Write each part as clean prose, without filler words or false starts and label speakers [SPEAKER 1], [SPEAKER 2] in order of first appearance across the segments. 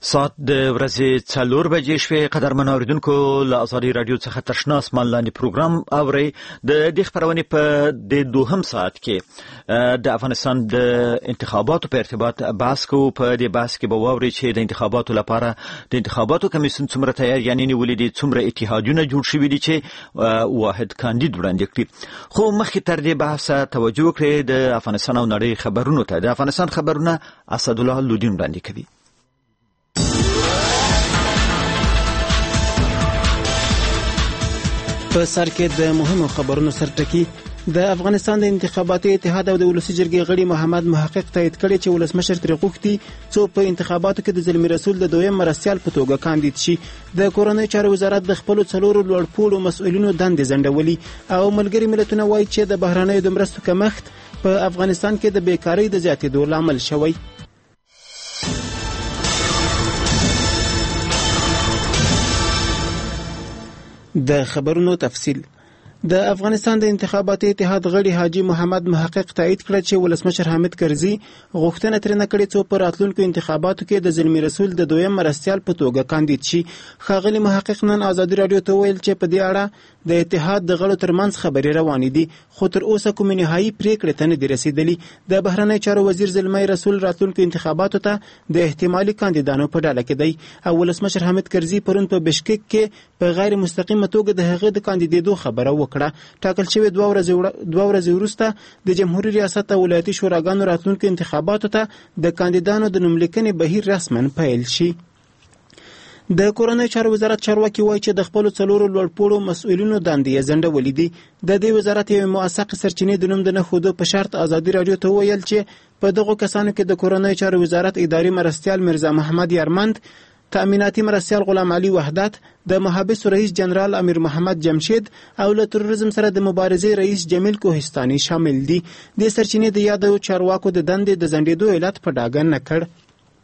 [SPEAKER 1] ساعت د ورځې 4 بجې شوې. قدرمن اوریدونکو له ازادي رادیو څخه تشنا اسمان لاندې پروګرام اوري. د دې خبرونه په د دوهم ساعت کې د افغانستان د انتخاباتو په ارتباط بحث کوو. په دې بحث کې به واوري چې د انتخاباتو لپاره د انتخاباتو کمیسیون څومره تیار یعنی نیولې دي، څومره اتحادونه جوړ شوي دي چې واحد کاندید وړاندې کړي. خو مخکې تر دې بحث توجه وکړئ د افغانستان او نړۍ خبرونو ته. د افغانستان خبرونه اسدالله لودین وړاندې کوي.
[SPEAKER 2] په سر کې د مهمو خبرونو سرټکی. د افغانستان د انتخاباتي اتحاد او د ولسی جرګې غړي محمد محقق تایید کړي چې ولسمشر ترې غوښتي څو په انتخاباتو کې د زلمی رسول د دویم مرستیال په توګه کاندید شي. د کورنۍ چارو وزارت د خپل څلورو لوړپوړو مسؤلینو دندې ځنډولي او ملګری ملتونه وایي چې د بهرانیو د مرستو کمښت په افغانستان کې د بیکاری د زیاتېدو لامل شوی. د خبرونو تفصیل. د افغانستان د انتخاباتي اتحاد غړي حاجی محمد محقق تایید کړ چې ولسمشر حامد کرزي غوښتنه ترې کړې څو په راتلونکو انتخاباتو کې د زلمی رسول د دویم مرستیال په توګه کاندید شي. ښاغلي محقق نن ازادي رادیو ته ویل چې په دې اړه د اتحاد د غړو ترمنځ خبرې روانې دي، خو تر اوسه کومې نهایي پریکړې ته نه دي رسیدلې. د بهرنی چارو وزیر زلمی رسول راتلونکو انتخاباتو ته د احتمالي کاندیدانو په ډله کې دی او ولسمشر حامد کرزي پرون په بشکک کې په غیر مستقیمه توګه د هغه د کاندیدېدو خبره وکړه. ټاکل شوی 2 ورځې وروسته د جمهوریت ریاست او ولایتي شوراګانو راتلونکو انتخاباتو ته د کاندیدانو د نوملیکنې بهیر رسما پیل شي. د کورنۍ چارو وزارت چارواکي وایي چې د خپل څلورو لوړپوړو مسؤلینو دندې یې ځنډولې دي. د دې وزارت یو موثق سرچینې د نوم د نه ښودو په شرط ازادي رادیو ته ویل چې په دغو کسانو کې د کورنۍ چارو وزارت اداري مرستیال میرزا محمد یارمند، تأمیناتي مرستیال غلام علي وحدت، د محبس رئیس جنرال امیر محمد جمشید او له تروریزم سره د مبارزې رئیس جمیل کوهستاني شامل دي. د سرچینې د یادو چارواکو د دندې د ځنډېدو علت په ډاګه نه کړ.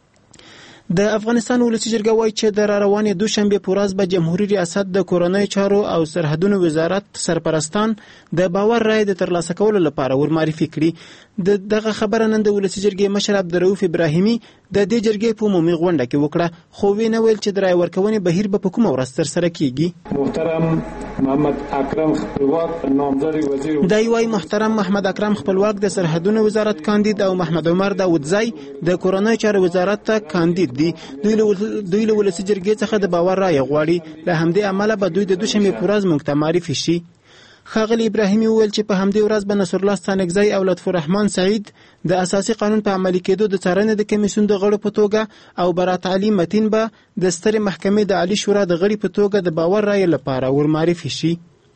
[SPEAKER 2] د افغانستان ولسی جرګه وایي چې د روانې دوشنبه په ورځ به جمهوریت ریاست د کورنۍ چارو او سرحدونو وزارت سرپرستان د باور رای د ترلاسه کولو لپاره ورمعرفي کړي. دغه خبره نن د ولسی جرګې مشر عبدالرؤف ابراهیمي د دې جرګې په عمومي غونډه کې وکړه، خو ویې ویل چې د رای ورکونې بهیر به په کومه ورځ ترسره کیږي.
[SPEAKER 3] محترم محمد اکرم خپلواک نامزد وزیر
[SPEAKER 2] دی وايي محترم محمد اکرم خپلواک د سرحدونو وزارت کاندید او محمد عمر داودزی د کورنۍ چارو وزارت ته کاندید دي. دوی له ولسی جرګې څخه د باور رای غواړي، له همدې امله به دوی د دوشنبه په ورځ موږ ته معرفي شي. ښاغلي ابراهیمي وویل چې په همدې ورځ به نصرالله ستانکزی او لطف الرحمن سعید د اساسي قانون په عملي کېدو د څارنې د کمیسیون د غړو په توګه او برات علي متین به د سترې محکمې د عالی شورا د غړي په توګه د باور رای لپاره ورمعرفي شي.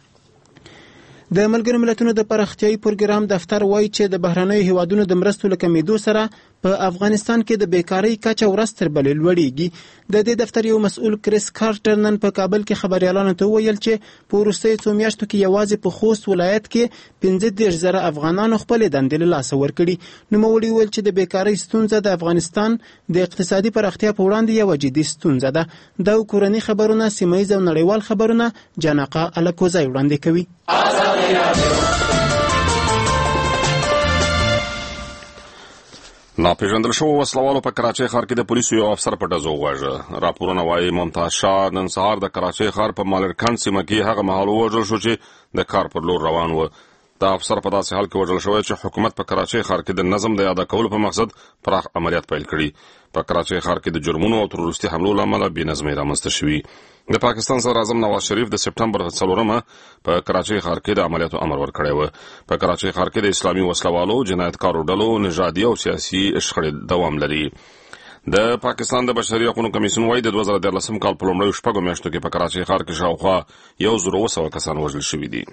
[SPEAKER 2] د ملګرو ملتونو د پراختیايي پروګرام دفتر وایي چې د بهرنیو هیوادونو د مرستو له کمیدو سره په افغانستان کې د بیکاری کچه ورځ تر بلې لوړیږي. د دې دفتر یو مسؤل کریس کارټر نن په کابل کې خبريالانو ته ویل چې په وروستیو څو میاشتو کې یوازې په خوست ولایت کې 15,000 افغانانو خپل دندې له لاسه ورکړي. نوموړي ویل چې د بیکاری ستونزه د افغانستان د اقتصادي پراختیا په وړاندې یو جدي ستونزه ده. د کورنۍ خبرونه، سیمه ییز او نړیوال خبرونه جانقه الکوزای وړاندې کوي.
[SPEAKER 4] ناپېژندل شوو وسلوالو په کراچۍ ښار کې د پولیسو یو افسر په ډزو وواژه. راپورونه وایي ممتاز شاه نن سهار د کراچۍ ښار په مالرکند سیمه کې هغه مهال ووژل شو چې د کار پر لور روان و. دا افسر په داسې حال کې وژل شوی چې حکومت په کراچۍ ښار کې د نظم د یاده کولو په مقصد پراخ عملیات پیل کړي. په کراچۍ ښار کې د جرمونو او تروریستي حملو له امله بېنظمي رامنځته شوي. د پاکستان صدر اعظم نواز شریف د سپټمبر 4 په کراچۍ ښار کې د عملیاتو امر ورکړی و. په کراچۍ ښار کې د اسلامي وسلوالو، جنایتکارو ډلو، نژادي او سیاسي شخړې دوام لري. د پاکستان د بشري حقوقو کمیسیون وايي د 2013 کال په لومړیو 6 میاشتو کې په کراچۍ ښار کې شاوخوا 1,200 کسان وژل شوي دي.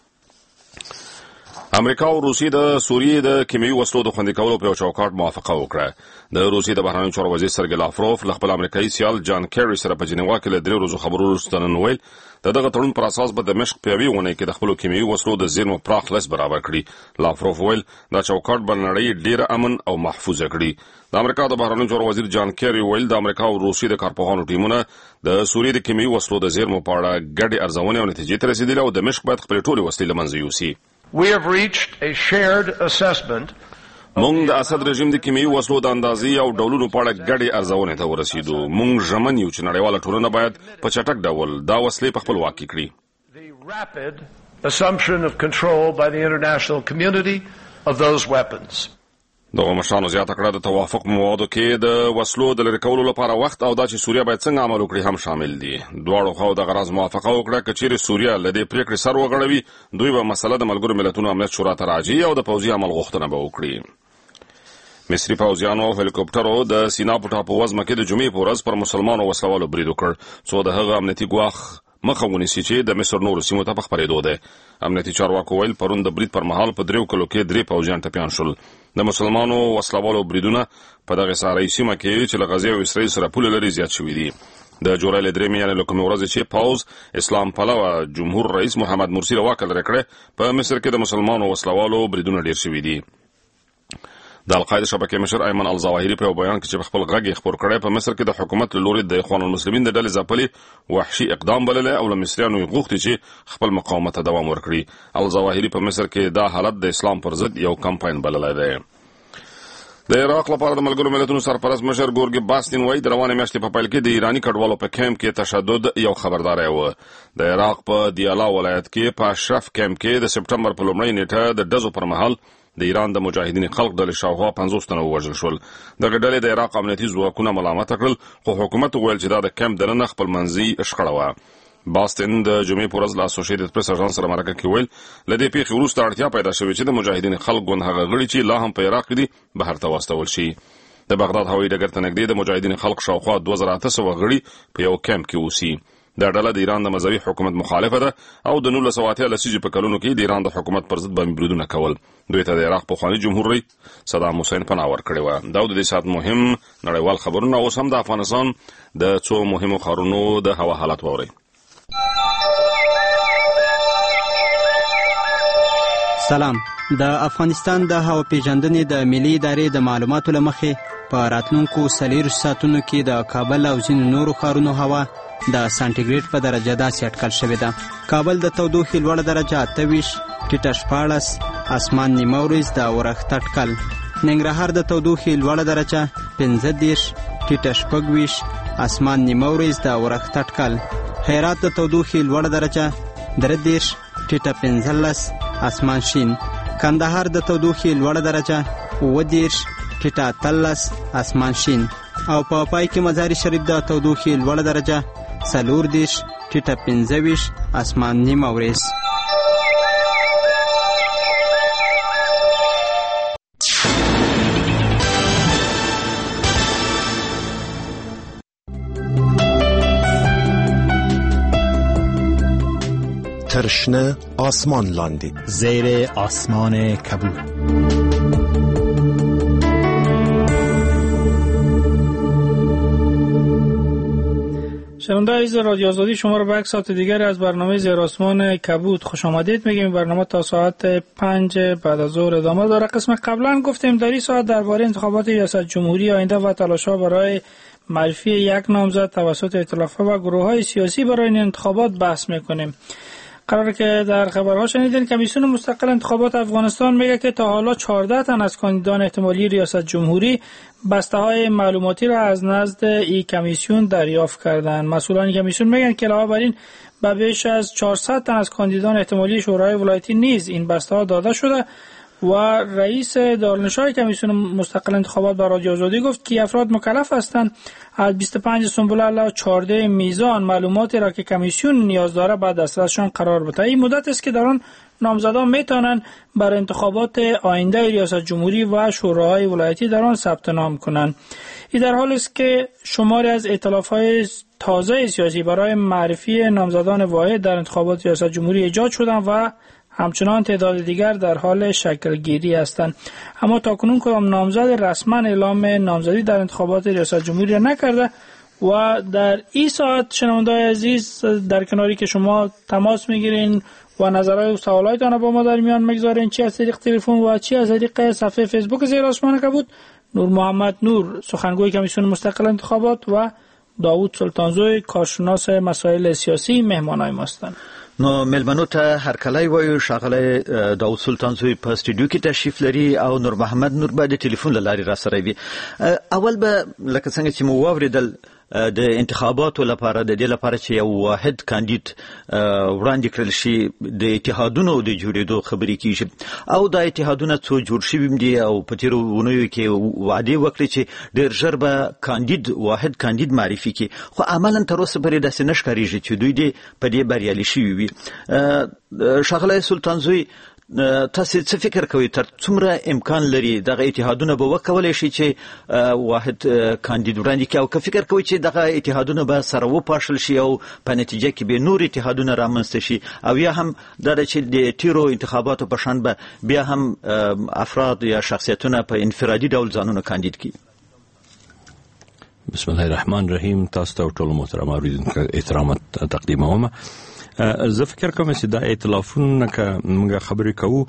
[SPEAKER 4] امریکا او روسیې د سوریې د کیمیاوي وسلو د خوندي کولو په یو چوکاټ موافقه وکړه. د روسیې د بهرنیو چارو وزیر سرګی لاوروف له خپل امریکایي سیال جان کیری سره په جنیوا کې له 3 ورځو خبرو وروسته نن ویل د دغه تړون پر اساس به دمشق په یوې اونۍ کې د خپلو کیمیاوي وسلو د زیرمو پراخ لست برابر کړي. لاوروف ویل دا چوکاټ به نړۍ ډېره امن او محفوظه کړي. د امریکا د بهرنیو چارو وزیر جان کیری ویل د امریکا او روسیې د کارپوهانو ټیمونه د سوریې د کیمیاوي وسلو د زیرمو په اړه ګډې ارزونې او نتیجې ته رسیدلي او دمشق باید خپلې ټولې وسلې له منځه یوسي.
[SPEAKER 5] We have reached a shared assessment
[SPEAKER 4] مونږ د اسد رژیم د کیمیاوي وسلو د اندازې او ډولونو په اړه ګډې ارزونې ته ورسېدو. مونږ ژمن یو چې نړیواله ټولنه باید په چټک ډول دا وسلې په خپل واک کې کړي.
[SPEAKER 5] The rapid assumption of control by the international community of those weapons.
[SPEAKER 4] دغه مشرانو زیاته کړه د توافق موادو کې د وسلو د لرې کولو لپاره وخت او دا چې سوریه باید څنګه عمل وکړي هم شامل دي. دواړو خواو د غرض موافقه وکړه چې چیرې سوریه له دې پریکړې سر وغړوي دوی به مسله د ملګرو ملتونو امنیت شورا ته راجعي او د پوځي عمل غوښتنه به وکړي. مصري پوځیانو هلیکوپټرو د سینا په ټاپو وزمه کې د جمعې په ورځ پر مسلمانو وسلوالو برید وکړ څو د هغه امنیتي ګواښ مخه ونیسي چې د مصر نورو سیمو ته په خپرېدو دی. امنیتي چارواکو ویل پرون د برید پر مهال په 3 کلو کې 3 پوځیان ټپیان شول. د مسلمانو وسلوالو بریدونه په دغه ساري سیمه کې چې له غزې او اسرائیل سره پوله لري زیات شوي دي. د جولای 3 میاشتې له کومې ورځې چې پوځ اسلام پلوه جمهور رئیس محمد مرسی له واکه لرې کړی په مصر کې د مسلمانو وسلوالو بریدونه ډیر شوي دي. د القاعده شبکې مشر ایمن الظواهری په بیان کې چې خپل غږ خبر کړی په مصر کې د حکومت له لوري د اخوان المسلمین د ډلې ځپلې وحشي اقدام بللی او له مصریانو یې غوښتي چې خپل مقاومت ته دوام ورکړي. الظواهری په مصر کې دا حالت د اسلام پر ضد یو کمپاین بللی دی. د عراق لپاره د ملګرو ملتونو سرپرست مشر ګورګي باستین وایي د روانې میاشتې په پیل کې د ایراني کډوالو په کیمپ کې تشدد یو خبرداری و. د عراق په دیالا ولایت کې په اشرف کیمپ کې د سپټمبر په لومړۍ نیټه د ډزو پر مهال د ایران د مجاهدین خلق ډلې شاوخوا 50 تنه ووژل شول. دغه ډلې د عراق امنیتي ځواکونه ملامت کړل خو حکومت وویل چې دا د کیمپ دننه خپلمنځي شخړه وه. باستین د جمعې په ورځ له اسوسییټډ پریس اژانس سره مرکه کې ویل له دې پیښې وروسته اړتیا پیدا شوې چې د مجاهدین خلق ګوند هغه غړي چې لا هم په عراق کې دي بهر ته واستول شي. د بغداد هوایي ډګر ته نږدې د مجاهدین خلق شاوخوا 2800 غړي په یو کیمپ کې اوسي. دا ډله د ایران د مذهبي حکومت مخالفه ده او د 1980 لسیزې په کلونو کې د ایران د حکومت پر ضد باندې بریدونه کول. دوی ته د عراق پخوانی جمهور رئیس صدام حسین پناه ورکړې وه. دا د دې ساعت مهم نړیوال خبرونه اوس هم د افغانستان د څو مهمو ښارونو د هوا حالت واورئ.
[SPEAKER 6] سلام. د افغانستان د هوا پیژندنې د ملي ادارې د معلوماتو له مخې په راتلونکو 40 ساعتونو کې د کابل او ځینو نورو ښارونو هوا د سانټیګریډ په درجه داسې اټکل شوې ده. کابل د تودوخې لوړه درجه 28، ټیټه 14، اسمان نیمه ورځ د اورښت اټکل. ننګرهار د تودوخې لوړه درجه 15، ټیټه 26، اسمان نیمه ورځ د اورښت اټکل. هرات د تودوخې لوړه درجه 23، ټیټه 15، اسمان شین. کندهار د تودوخې لوړه درجه 20، ټیټه 13، اسمان شین. او په پای کې مزار شریف د تودوخې لوړه درجه 40، ټیټه 15، اسمان نیمه ورځ.
[SPEAKER 7] ترشنه آسمان لاندې
[SPEAKER 8] زیر آسمان کبود.
[SPEAKER 9] شنونده عزیز رادیو آزادی، شما را به یک ساعت دیگر از برنامه زیر آسمان کبود خوش آمدید میگیم. برنامه تا ساعت 5 بعد از ظهر ادامه داره. قسم قبلا گفتیم در این ساعت درباره انتخابات ریاست جمهوری آینده و تلاش‌ها برای معرفی یک نامزد توسط ائتلاف‌ها و گروه‌های سیاسی برای این انتخابات بحث میکنیم. قراره که در خبرها شنیدین کمیسیون مستقل انتخابات افغانستان میگه که تا حالا 14 تن از کاندیدان احتمالی ریاست جمهوری بسته‌های معلوماتی را از نزد این کمیسیون دریافت کردند. مسئولان کمیسیون میگن که علاوه بر این به بیش از 400 تن از کاندیدان احتمالی شورای ولایتی نیز این بسته‌ها داده شده و رئیس دارالنشار کمیسیون مستقل انتخابات به رادیو آزادی گفت که افراد مکلف هستند از 25 سنبل الی 14 میزان معلوماتی را که کمیسیون نیاز داره بعد دسترسشان قرار بده. این مدت است که در آن نامزدان میتونن بر انتخابات آینده ریاست جمهوری و شوراهای ولایتی در آن ثبت نام کنند. این در حالی است که شماری از ائتلاف‌های تازه سیاسی برای معرفی نامزدان واحد در انتخابات ریاست جمهوری ایجاد شدند و همچنان تعداد دیگر در حال شکل گیری هستند. اما تاکنون کدام نامزد رسما اعلام نامزدی در انتخابات ریاست جمهوری نکرده و در این ساعت شنونده‌های عزیز در کناری که شما تماس میگیرین و نظرهای و سوالایتان با ما در میان میگذارین، چی از طریق تلفن و چی از طریق صفحه فیسبوک زیر آسمان کبود، نور محمد نور سخنگوی کمیسیون مستقل انتخابات و داوود سلطانزوی کارشناس مسائل سیاسی مهمانای ما هستند.
[SPEAKER 1] نو ملمنو ته هرکلی وایو ښاغلی داود سلطان زوی په سټوډیو کې تشریف لري او نور محمد نور به د ټلیفون له لارې را سره وي. اول به لکه څنګه چې مو واورېدل د انتخاباتو لپاره د دې لپاره چې یو واحد کاندید وړاندې کړل شي د اتحادونو د جوړېدو خبرې کیږي او دا اتحادونه څو جوړ شوي دي او په تیرو اونیو کې وعدې وکړي چې ډېر ژر به واحد کاندید معرفي کړي، خو عملاً تر اوسه پورې داسې نه ښکارېږي چې دوی دې په دې بریالي شوي وي. ښاغلی سلطان زوی، تاسو څه فکر کوئ تر څومره امکان لري دغه اتحادونه به وکولای شي چې واحد کاندید وړاندې کړي، او که فکر کوئ چې دغه اتحادونه به سره وپاشل شي او په نتیجه کې به نور اتحادونه رامنځته شي، او یا هم دا چې د تیرو انتخاباتو په شان به بیا هم افراد یا شخصیتونه په انفرادي ډول ځانونه کاندید کړي؟
[SPEAKER 10] بسم الله الرحمن الرحیم. تاسو ته ټول محترم اوریدونکو احترامات تقدیموم. زه فکر کوم چې دا ائتلافونه که موږ خبرې کوو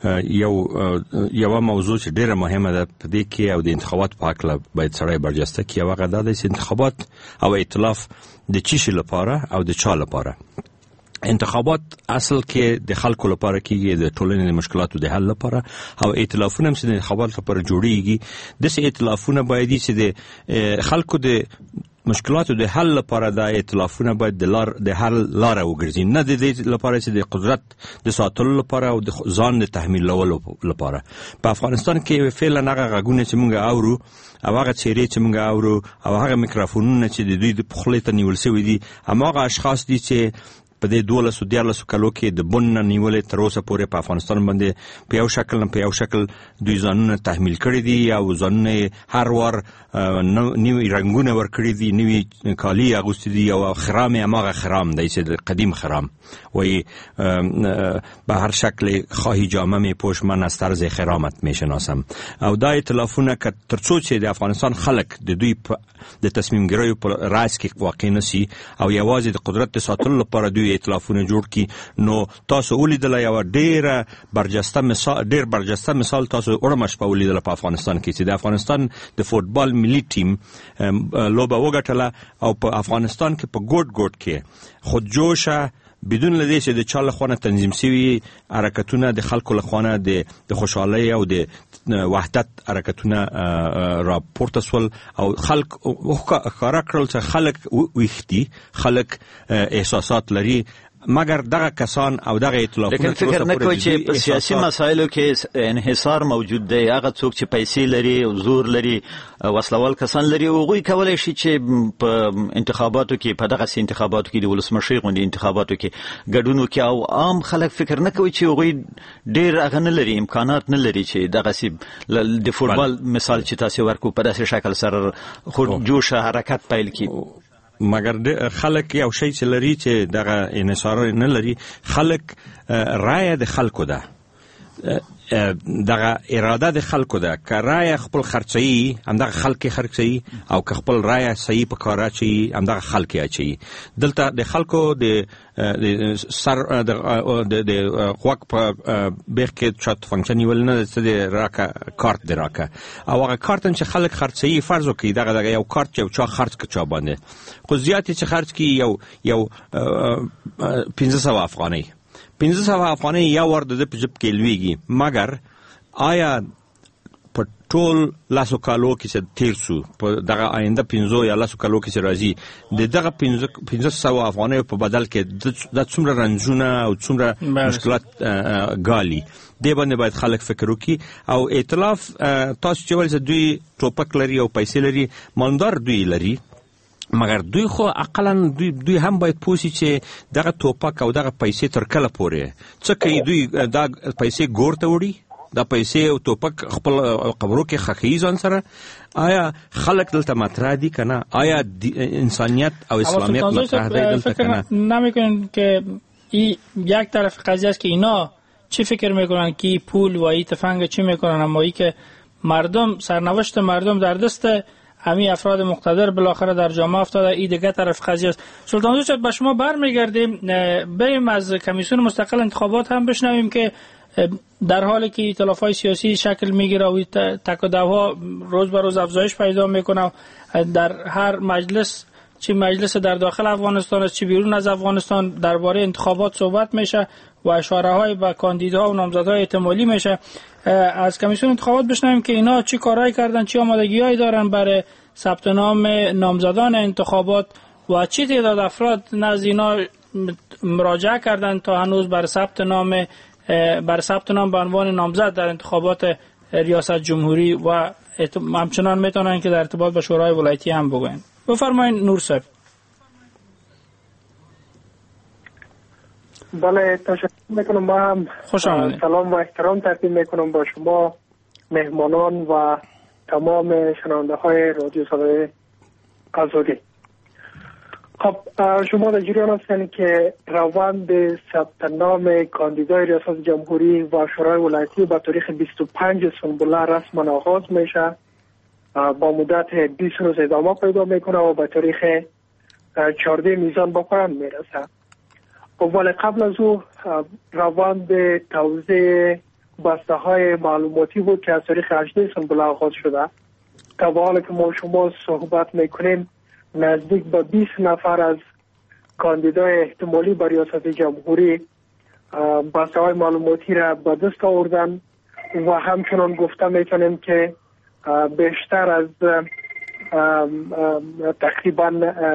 [SPEAKER 10] یو موضوع چې ډیره مهمه ده په دې کې او د انتخابات په اړه باید سړی برجسته کړي، هغه دا دی چې انتخابات او ائتلاف د چی شي لپاره او د چا لپاره. انتخابات اصل کې د خلکو لپاره کیږي، د ټولنې د مشکلاتو د حل لپاره، او ائتلافونه هم چې د انتخابات لپاره جوړیږي. داسې ائتلافونه باید چې د خلکو د مشکلاتو د حل لپاره د ائتلافونه باید د حل لاره وګرځي، نه د دې لپاره چې د قدرت د ساتلو لپاره او د ځان د تحمیلولو لپاره. په افغانستان کې فعلا هغه غږونه چې موږ اورو او هغه چیرې چې موږ اورو او هغه میکروفونونه چې د دوی د پخلې ته نیول شوي دي، هماغه اشخاص دي چې په دې 12 کالو کې د بن نیولې تر اوسه پورې په افغانستان باندې په یو شکل دوی ځانونه تحمیل کړي دي او ځانونه هر وار نوې رنگونه ورکړي دي، نوې کالی اغوستي دي او خرام هماغه خرام دی چې قدیم خرام وای به هر شکل خواهی جامه می پوش من از طرز خرامت میشناسم. او دا ائتلافونه که ترڅو چې د افغانستان خلک د دوی د تصمیم ګیریو په راز کې واقع نشي او یوازې د قدرت ساتلو لپاره دوی ائتلافونه جوړ کړي، نو تاسو ولیدل یو ډیر برجسته مثال تاسو اورمش په ولیدل په افغانستان کې چې د افغانستان د فوتبال ملي ټیم لوبه وګټله او په افغانستان کې په ګوټ کې خودجوشه بدون لدې چې د چا له خوا تنظیم شوي حرکتونه د خلکو له خوا د خوشحالۍ او د وحدت حرکتونه راپورته سول او خلک ښکاره کړل چې خلک ویښ دي، خلک احساسات لري، مګر دغه کسان او دغه ائتلافونه
[SPEAKER 1] لیکن فکر نه کوي چې په سیاسي مسایلو کې انحصار موجود دی. هغه څوک چې پیسې لري او زور لري وسلوال کسان لري، هغوی کولای شي چې په انتخاباتو کې په دغه انتخاباتو کې د ولسمشر غونډې انتخاباتو کې ګډون وکړي، او عام خلک فکر نه کوي چې هغوی ډېر هغه نه لري، امکانات نه لري چې دغه د فوتبال مثال چې تاسو ورکو په داسې شکل سره خود جوش حرکت پیل کړي.
[SPEAKER 10] مګر خلک یو شی چې لري چې دغه انحصار نه لري، خلک رایه د خلکو ده، دغه اراده د خلکو ده. که رایه خپل خرڅي همدغه خلک خرڅي او که خپل رایه صحیح په کار اچي همدغه خلک اچي. دلته د خلکو د سر د خواک په بیخ کې چات فنکشن ول نه د راکا کارت د راکا او هغه کارت چې خلک خرڅي فرض وکړي دغه یو کارت یو چا خرڅ کچا باندې خو زیات چې خرڅ کی یو 1500 افغانۍ 1500 افغانۍ یو ور د جب کې لويږي، مګر آیا په ټول لاسو کالو کې چې تیر سو په دغه آینده 15 یا لاسو کالو کې چې راځي دغه 1500 افغانۍ په بدل کې د څومره رنځونه او څومره مشکلات غالي دی باندې باید خلک فکر وکړي. او ائتلاف تاسو چې ولې دوی ټوپک لري او پیسې لري، مالدار دوی لري، مګر دوی خو اقلا دوی هم باید پوسی چې دغه ټوپک او دغه پیسې تر کله پورې څه کوي. دوی دا پیسې ګورته وړي، دا پیسې او ټوپک خپل قبرو کې خخي ځان سره. آیا خلک دلته مطرح دي کنه؟ آیا انسانیت او اسلامیت مطرح دی دلته کنه؟
[SPEAKER 9] نمیکنن که این یک طرف قضیه است که اینا چی فکر میکنن که پول و این تفنگ چی میکنن، اما ای که مردم سرنوشت مردم در دست همین افراد مقتدر بالاخره در جامعه افتاده. این دیگه طرف قضیه است. سلطان زوی به شما برمیگردیم، بریم از کمیسیون مستقل انتخابات هم بشنویم که در حالی که ائتلاف‌های سیاسی شکل میگیره و تک و دوها روز به روز افزایش پیدا میکنه، در هر مجلس چه مجلس در داخل افغانستان است چه بیرون از افغانستان درباره انتخابات صحبت میشه و اشاره‌های به کاندیداها و نامزدهای احتمالی میشه. از کمیسیون انتخابات بشنویم که اینا چه کارهایی کردن، چه آمادگی‌هایی دارن برای ثبت نام نامزدان انتخابات و چه تعداد افراد نزد اینا مراجعه کردن تا هنوز برای ثبت نام به عنوان نامزد در انتخابات ریاست جمهوری و همچنان میتونن که در ارتباط با شورای ولایتی هم بگوین. بفرمایید نور صاحب.
[SPEAKER 11] بله تشکر میکنم. ما هم سلام و احترام تقدیم میکنم با شما مهمانان و تمام شنونده های رادیو صدای آزادی. خب شما در جریان هستید که روند ثبت نام کاندیدای ریاست جمهوری و شورای ولایتی با تاریخ 25 سنبله رسما آغاز میشه، با مدت 20 روز ادامه پیدا میکنه و به تاریخ 14 میزان به پایان میرسه. ولی قبل از او روند توزیع بسته های معلوماتی بود که از تاریخ 18 سنبله آغاز شده. تا به حال که ما شما صحبت میکنیم نزدیک به 20 نفر از کاندیدای احتمالی برای ریاست جمهوری بسته های معلوماتی را به دست آوردن و همچنان گفته میتونیم که بیشتر از تقریبا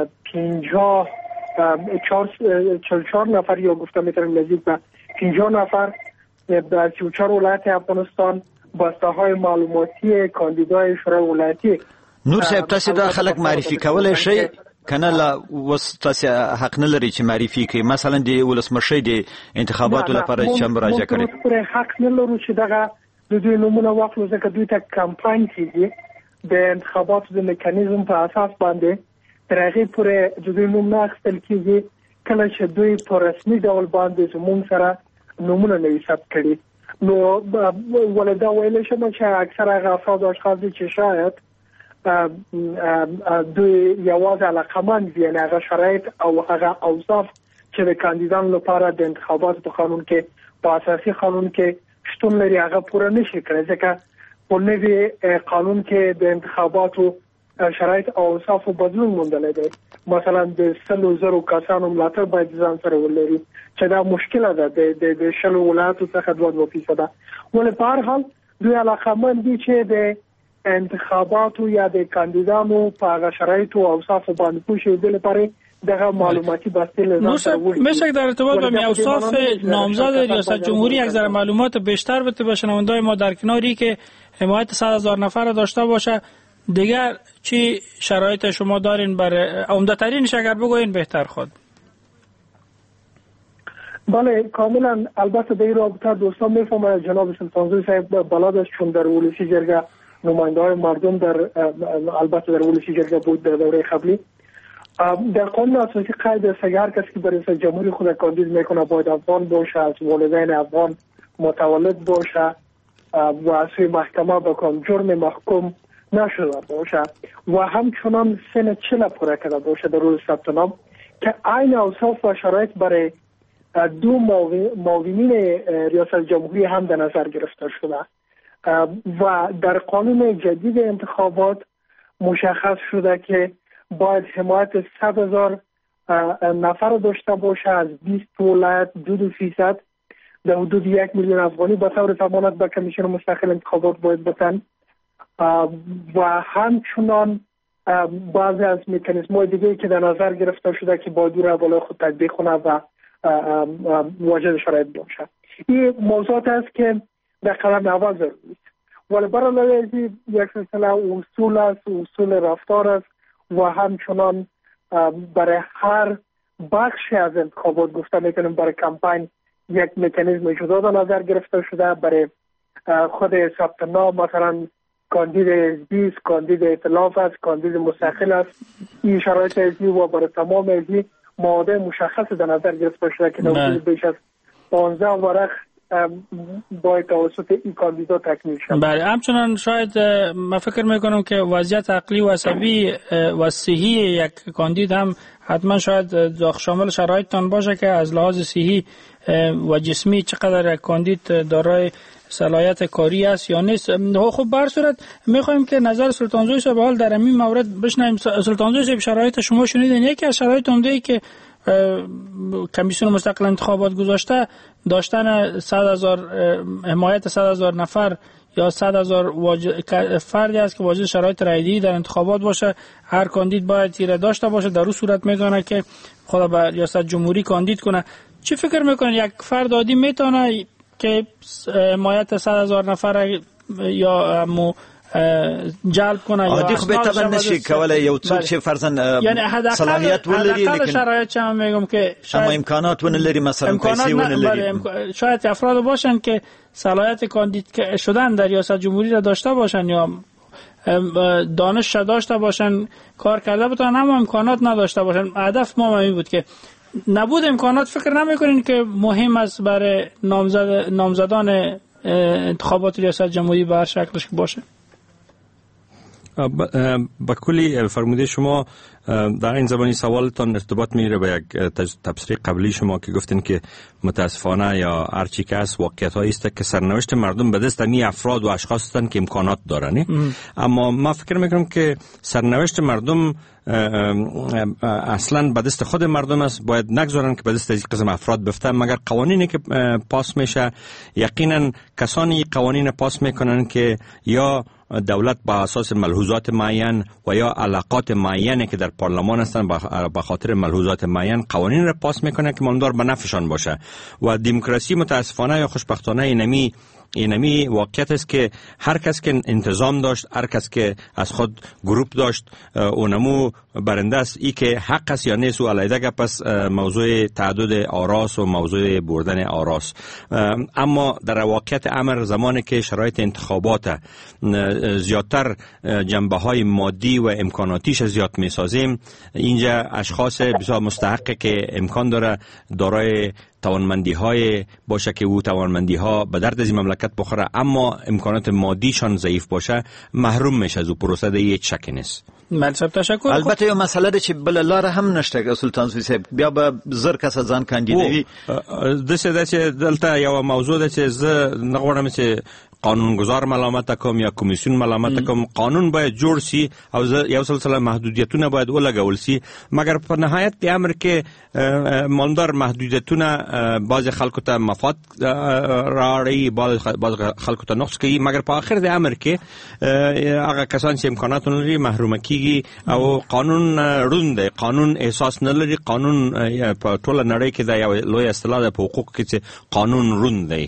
[SPEAKER 11] 44 نفر یا گفته میتونیم نزدیک به 50 نفر در 34 ولایت افغانستان بسته های معلوماتی کاندیدای شورای ولایتی.
[SPEAKER 1] نور صاحب تاسو دا خلک معرفي کولای شي کنه لا وس تاسو حق نه لري چې معرفي کوي مثلا د ولسمشي د انتخاباتو لپاره چې مراجعه کړي
[SPEAKER 11] پر حق نه لرو چې دغه د دوی نمونه واخلو ځکه دوی ته کمپاین کیږي د انتخاباتو د میکانیزم په اساس باندې تر هغه پورې د دوی نوم نه اخیستل کیږي کله چې دوی په رسمي ډول باندې زموږ سره نمونه نه ثبت کړي. نو ولدا ویل شم چې اکثر هغه افراد اشخاص چې شاید دوی یوازې علاقمند دي، هغه شرایط او هغه اوصاف چې د کاندیدانو لپاره د انتخاباتو په قانون کې په اساسي قانون کې شتون لري هغه پوره نشي کړی، ځکه په نوي قانون کې د انتخاباتو شرایط او اوصاف بدلون موندلی دی. مثلا د 100,000 کسانو ملاتړ باید ځان سره ولري چې دا مشکله ده د 100 ولایتو څخه 2%. ولې په هر حال دوی علاقمند دي چې د انتخاباتو یا د کاندیدانو په هغه شرایط او اوصاف باندې پوښتنه د لپاره دغه معلوماتی بسته لازم
[SPEAKER 9] میشه در ارتباط با اوصاف نامزد ریاست جمهوری یک ذره معلومات بیشتر بده به شنونده‌های ما در کناری که حمایت 100,000 نفر داشته باشه. دیگر چی شرایط شما دارین برای عمده ترینش اگر بگوین بهتر خود؟
[SPEAKER 11] بله کاملا. البته در این رابطه دوستان میفهمن جناب سلطانزوی صاحب بلاد چون در ولسی جرگه نماینده های مردم در البته در ولسی جرگه بود در دوره قبلی. در قانون اساسی قید است هر کسی که برای ریاست جمهوری خود کاندید میکنه باید افغان باشه، از والدین افغان متولد باشه و از سوی محکمه به جرم محکوم نشده باشه و همچنان سن 40 پوره کرده باشه در روز ثبت نام که عین اوصاف و شرایط برای دو معاونین ریاست جمهوری هم در نظر گرفته شده و در قانون جدید انتخابات مشخص شده که باید حمایت 100,000 نفر داشته باشه از 20 ولایت 2% در حدود 1,000,000 افغانی به طور ضمانت به کمیسیون مستقل انتخابات باید بدن و همچنان بعضی از مکانیزم‌های دیگه که در نظر گرفته شده که باید را بالای خود تطبیق کنه و واجد شرایط باشه. این موضوعات است که در قدم اول ضروری است. ولی برای یک سلسله اصول است، اصول رفتار است و همچنان برای هر بخشی از انتخابات گفته میکنیم برای کمپاین یک مکانیزم جدا در نظر گرفته شده. برای خود ثبت نام مثلا کاندید حزبی است، کاندید ائتلاف است، کاندید مستقل است. این شرایط حزبی و برای تمام حزبی ماده مشخص در نظر گرفته شده که در بیش از 15 ورق باید توسط این کاندیدا تکمیل شد.
[SPEAKER 9] بله همچنان شاید من فکر میکنم که وضعیت عقلی و عصبی و صحی یک کاندید هم حتما شاید شامل شرایطتان باشه که از لحاظ صحی و جسمی چقدر یک کاندید دارای صلاحیت کاری است یا نیست. خب به هر صورت می‌خوایم که نظر سلطانزوی صاحب حال در این مورد بشنویم. سلطانزوی صاحب شرایط شما شنیدین، یکی از شرایط عمده‌ای که کمیسیون مستقل انتخابات گذاشته داشتن 100,000 حمایت 100,000 نفر یا 100,000 فردی است که واجد شرایط رایده‌ای در انتخابات باشه. هر کاندید باید تیره داشته باشه. در اون صورت میتونه که خود به ریاست جمهوری کاندید کنه. چی فکر میکنن یک فرد عادی میتونه که حمایت 100,000 نفر یا جلب کنه؟
[SPEAKER 1] عادی خب طبعا نشي کولای یو څوک چې فرضاً صلاحیت ولري، لیکن
[SPEAKER 9] شرایط چم میگم که
[SPEAKER 1] اما امکانات ونلري، مثلا پیسې ونلري.
[SPEAKER 9] شاید افراد باشن که صلاحیت کاندید شدن در ریاست جمهوری را داشته باشن یا دانش داشته باشن، کار کرده بتونن، اما امکانات نداشته باشن. هدف ما این بود که نبود امکانات فکر نمیکنین که مهم است برای نامزدان انتخابات ریاست جمهوری به هر شکلش باشه؟
[SPEAKER 10] با کلی فرموده شما در این زمانی سوالتان ارتباط میره به یک تبصره قبلی شما که گفتین که متاسفانه یا هرچی که هست واقعیت‌هایی است که سرنوشت مردم به دست امی افراد و اشخاص هستند که امکانات دارن. اما ما فکر میکنم که سرنوشت مردم اصلا به دست خود مردم است. باید نگذارن که به دست از قسم افراد بفته. مگر قوانینی که پاس میشه، یقینا کسانی قوانین پاس میکنن که یا دولت با اساس ملحوظات معین و یا علاقات معینی که در پارلمان هستن به خاطر ملحوظات معین قوانین را پاس میکنه که ماندار به نفعشان باشه. و دموکراسی متاسفانه یا خوشبختانه اینمی واقعیت است که هر کس که انتظام داشت، هر کس که از خود گروپ داشت، اونمو برنده است. ای که حق است یا نیست و علیده گپ است، موضوع تعدد آراس و موضوع بردن آراس. اما در واقعیت امر زمانی که شرایط انتخابات زیادتر جنبه های مادی و امکاناتیش زیاد می سازیم، اینجا اشخاص بسیار مستحق که امکان داره دارای توانمندی های باشه که او توانمندی ها به درد از این مملکت بخوره، اما امکانات مادیشان ضعیف باشه، محروم میشه از او پروسه. ده یک شک نیست.
[SPEAKER 9] تشکر.
[SPEAKER 1] البته یو مسئله ده چې بل لار هم نشته سلطانزوی صاحب، بیا به زر کس ځان کاندیدوي.
[SPEAKER 10] دسه چې دلته یو موضوع ده چې زه نغواړم چې قانونگذار ملامت کوم یا کمیسیون ملامت کوم. قانون باید جوړ سی او یو سلسله محدودیتونه باید ولګول سی، مگر په نهایت د امر کې مالدار محدودیتونه بعض خلکو ته مفاد راړي، بعض خلکو ته نقص کوي، مگر په اخر د امر کې هغه کسان چې امکانات لري محروم کیږي او قانون روند دی. قانون احساس نه لري. قانون په ټوله نړۍ کې د یو لوی اصطلاح د حقوق کې چې قانون روند دی،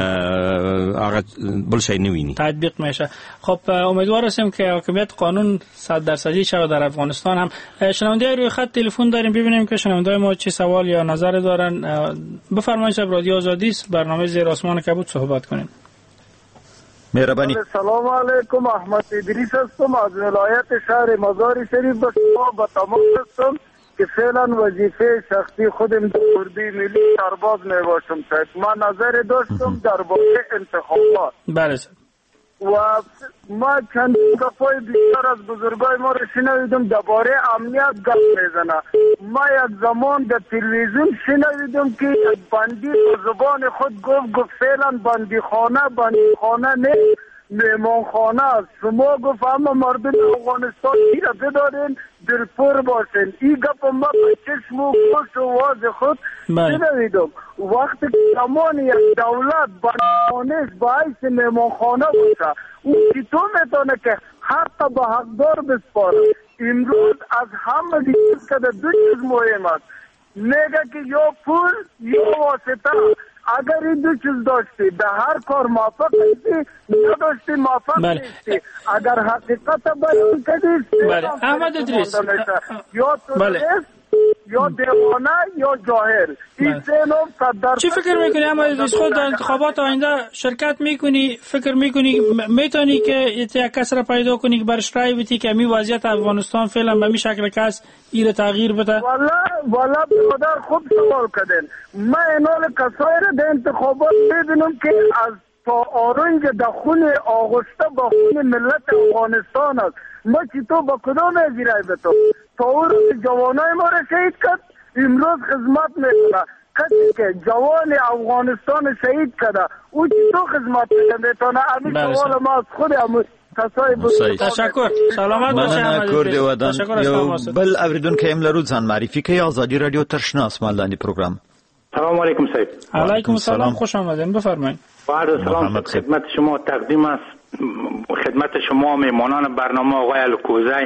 [SPEAKER 10] هغه بل شيء نوینی
[SPEAKER 9] تطبیق میشه. خب امیدوار هستیم که حاکمیت قانون 100% شود در افغانستان هم. شنونده روی خط تلفن داریم، ببینیم که شنونده ما چه سوال یا نظر دارن. بفرمایید. شب رادیو آزادی است، برنامه زیر آسمان کبود صحبت کنیم.
[SPEAKER 1] مهربانی.
[SPEAKER 12] سلام علیکم، احمد ادریس هستم از ولایت شهر مزار شریف. به شما با تمام هستم که فعلا وظیفه شخصی خودم در اردوی ملی سرباز می باشم. من نظر داشتم درباره انتخابات.
[SPEAKER 9] بله.
[SPEAKER 12] و ما چند دفعه بیشتر از بزرگای ما رو شنیدم درباره امنیت گپ میزنه. ما یک زمان در تلویزیون شنیدم که بندی به زبان خود گفت فعلا بندی خانه نیست، میمان خانه است. شما گفت اما مردم افغانستان را بدارین دلپور باشین. این گپ ما به چشم و گوش و واز خود شنیدم. وقتی که زمان یک دولت بندخانه باعث میمان خانه باشه، او چطور میتونه که حق به حقدار بسپاره؟ امروز از همه دیگه که دو چیز مهم است، میگه که یا پول یا واسطه. اگر این دو چیز داشتی در هر کار موفق نیستی، نداشتی موفق نیستی. اگر حقیقت بیان کردی
[SPEAKER 9] احمد ادریس
[SPEAKER 12] یا تروریست یا دیوانه یا جاهل. این سه نوع
[SPEAKER 9] چی فکر میکنی احمد ادریس؟ خود در انتخابات آینده شرکت میکنی؟ فکر میکنی میتونی که یک کس را پیدا کنی که برش رای بدی که این وضعیت افغانستان فعلا به این شکل که است این تغییر بده؟
[SPEAKER 12] والا برادر خوب سوال کردن. من اینال کسایی را در انتخابات ببینم که از تا آرنج در خون آغشته با خون ملت افغانستان است. ما چطور با کدام ازی رای بتو؟ تا او رو جوانای ما را شهید کرد، امروز خدمت میکنه. کسی که جوان افغانستان شهید کرده او چی تو خدمت میتونه؟ همین سوال ما از خود
[SPEAKER 9] تشکر. سلامت باشید.
[SPEAKER 1] مننه. بل اوریدونکو هم لرو ځان معرفي کوي. آزادی رادیو ترشناس مالانی پروگرام.
[SPEAKER 13] سلام علیکم صاحب.
[SPEAKER 9] علیکم السلام، خوش آمدین، بفرمایید.
[SPEAKER 13] بعد سلام خدمت شما تقدیم است. خدمت شما میمانان برنامه آقای الکوزی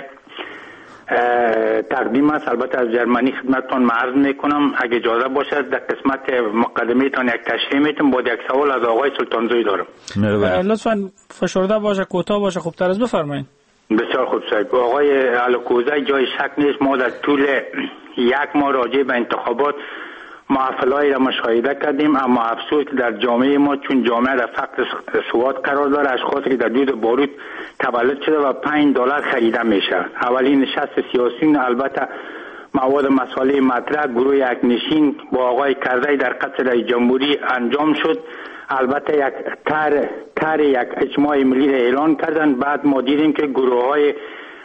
[SPEAKER 13] تقدیم است. البته از جرمنی خدمتتون عرض میکنم اگه اجازه باشد در قسمت مقدمه تان یک تشریح میتونم. با یک سوال از آقای سلطانزوی دارم.
[SPEAKER 9] لطفاً فشرده باشه، کوتاه باشه، خوبتر از بفرمایید.
[SPEAKER 13] بسیار خوب صاحب. آقای الکوزی جای شک نیست ما در طول یک ماه راجع به انتخابات محافله‌ای را مشاهده کردیم، اما افسوس که در جامعه ما چون جامعه در فقر سواد قرار داره، اشخاصی که در دود باروت تولد شده و $5 خریده میشه. اولین نشست سیاسیون البته مواد مسائل مطرح گروه یک نشین با آقای کرزی در قصر رئیس جمهوری انجام شد. البته یک طرح یک اجماع ملی را اعلان کردن. بعد ما دیدیم که گروه‌های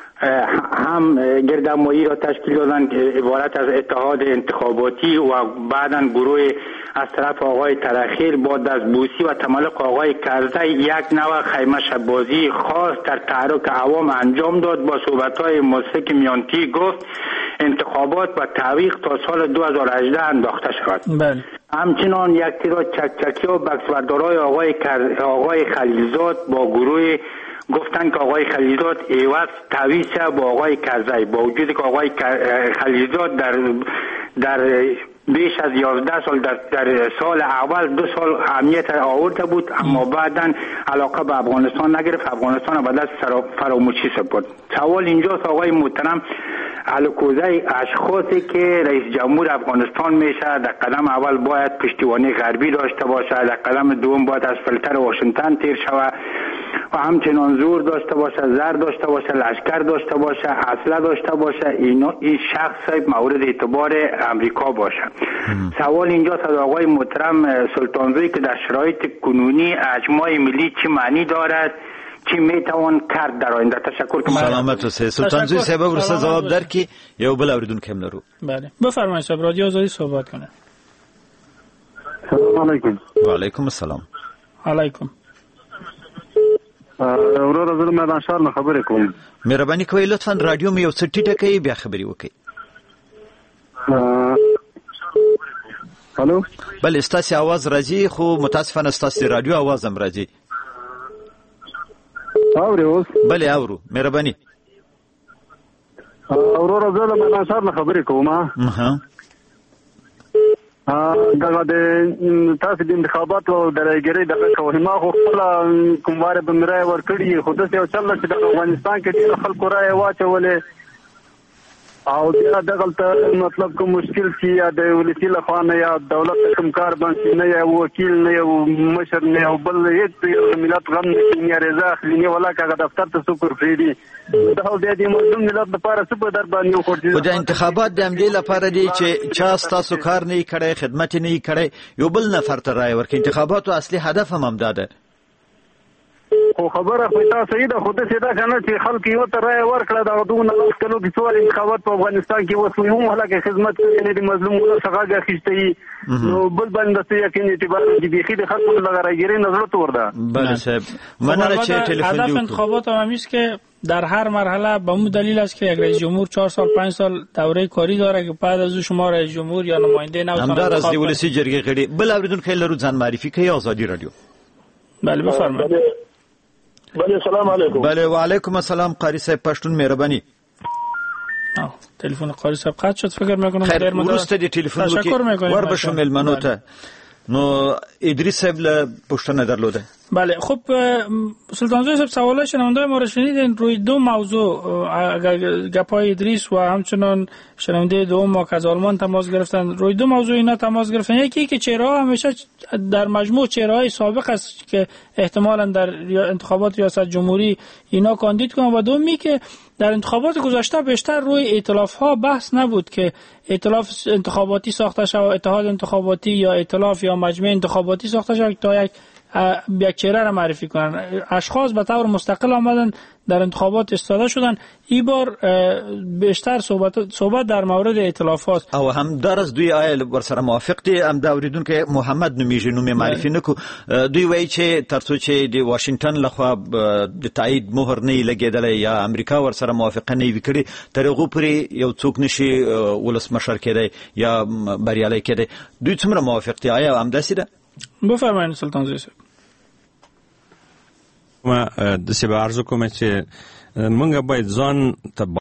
[SPEAKER 13] هم گردهمایی را تشکیل دادن که عبارت از اتحاد انتخاباتی و بعداً گروه از طرف آقای ترخیر با دستبوسی و تملق آقای کرزی یک نوع خیمه شبازی خاص در تحرک عوام انجام داد. با صحبت‌های موثق میانتی گفت انتخابات و تعویق تا سال 2018 انداخته شود.
[SPEAKER 9] بله.
[SPEAKER 13] همچنان یک تعداد چکچکی و بکسوردارای آقای خلیلزاد با گروه گفتن که آقای خلیلزاد ایواز تعویض با آقای کرزی، با وجودی که آقای خلیلزاد در بیش از 11 سال در سال اول 2 سال اهمیت آورده بود، اما بعداً علاقه به افغانستان نگرفت، افغانستان به دست فراموشی سپرد. سوال اینجاست آقای محترم الکوزی، اشخاصی که رئیس جمهور افغانستان میشه در قدم اول باید پشتیبانی غربی داشته باشه، در قدم دوم باید از فلتر واشنگتن تیر شود و همچنان زور داشته باشه، زر داشته باشه، لشکر داشته باشه، اسلحه داشته باشه، این شخص مورد اعتبار امریکا باشه. سوال اینجاست از آقای محترم سلطانزوی که در شرایط کنونی اجماع ملی چی معنی دارد، چی میتوان کرد در آینده؟ تشکر کنم.
[SPEAKER 1] سلامت اوسئ. سلطانزوی صاحب ورسره جواب درکړي. یو بل اوریدونکو هم لرو.
[SPEAKER 9] بله بفرمایید صاحب، رادیو آزادی صحبت کنه.
[SPEAKER 14] سلام علیکم.
[SPEAKER 1] و علیکم السلام.
[SPEAKER 9] علیکم.
[SPEAKER 14] ورور زه میدان شهر نه خبرې کوم.
[SPEAKER 1] مهرباني کوئ لطفا رادیو مې یو څه ټیټه کړئ بیا خبرې وکړئ.
[SPEAKER 14] الو.
[SPEAKER 1] بله ستاسو आवाज راځي خو متاسفانه ستاسو رادیو आवाज هم راځي.
[SPEAKER 14] اوري اوس؟
[SPEAKER 1] بله اورو. مهرباني.
[SPEAKER 14] ورور زه میدان شهر نه خبرې کوم. دغه د تاسو د انتخاباتو د راګری د کوي ما خو خپل کومواره بمرای ورکړي خو د یو چل چې د افغانستان کې ډیر خلکو راي واچولې او دغه مطلب کوم مشکل چې یا د ولسی لخوانه یا دولت کوم کار باندې نه یا وکیل نه یا مشر نه او بل هیڅ ملت غم نه رضا خلینی ولا کاغه دفتر ته سوکر فریدي دا د دې مظلوم ملت لپاره څه په در باندې وکړي.
[SPEAKER 1] خو د انتخابات د عملي لپاره دی چې چا تاسو کار نه کړي، خدمت نه کړي، یو بل نفر ته راي ورکړي. انتخاباتو اصلي هدف هم ده.
[SPEAKER 14] خو خبره خو تاسو صحیح ده، خو د سیدا کنه چې خلک یو ته راي ورکړه دا دونه کلو کې څوار انتخابات په افغانستان کې وسوي هم هلاکه خدمت کوي نه د مظلوم ولا څنګه غاښتي نو بل باندې څه یقین اعتبار دي بيخي د خلکو لغراګری نظر تورده.
[SPEAKER 1] بله صاحب مننه چې ټلیفون
[SPEAKER 9] هدف انتخابات هم است که در هر مرحله به اون دلیل است که یک رئیس جمهور 4 سال 5 سال دوره کاری داره که بعد از او شما رئیس جمهور یا نماینده نو
[SPEAKER 1] همدار از ولسی جرګې غړي. بل اوریدونکو لرو ځان معرفي کوي. آزادی رادیو.
[SPEAKER 9] بله بفرمایید.
[SPEAKER 15] بله سلام علیکم.
[SPEAKER 1] بله و علیکم السلام. قاری صاحب پښتون مهرباني.
[SPEAKER 9] تلفن قاری صاحب قطع شد فکر میکنم.
[SPEAKER 1] خیر ورسته دی تلفن وکي ور بشو ملمنو ته. نو ادریس صاحب له پښتنه درلوده.
[SPEAKER 9] بله خب سلطانزوی صاحب سوالای شنونده ما را شنیدین روی دو موضوع گپای ادریس و همچنان شنونده دوم ما که از آلمان تماس گرفتن. روی دو موضوع اینا تماس گرفتن. یکی که چهره‌ها همیشه در مجموع چهره‌های سابق است که احتمالاً در انتخابات ریاست جمهوری اینا کاندید کنن و دومی که در انتخابات گذشته بیشتر روی ائتلاف‌ها بحث نبود که ائتلاف انتخاباتی ساخته شود، اتحاد انتخاباتی یا ائتلاف یا مجمع انتخاباتی ساخته شود تا یک یک چهره را معرفی کنن. اشخاص به طور مستقل آمدن در انتخابات استاده شدن. این بار بیشتر صحبت در مورد ائتلافات
[SPEAKER 1] او هم در از دوی آیل ورسره موافق دي. هم دا اوریدونکو محمد نومیږي نوم معرفي نکو. دوی وایي چې ترڅو چې د واشنگټن لخوا د تایید مهر نه لګیدل یا امریکا ورسره موافقه نه وکړي تر هغه پورې یو څوک نشي ولسمشر کېدی یا بریالي کېدی. دوی څومره موافق دي؟ آیا هم داسې ده؟
[SPEAKER 9] بفرمایید سلطان زوی صاحب.
[SPEAKER 10] ما د سی به عرض کوم چې موږ باید ځان ته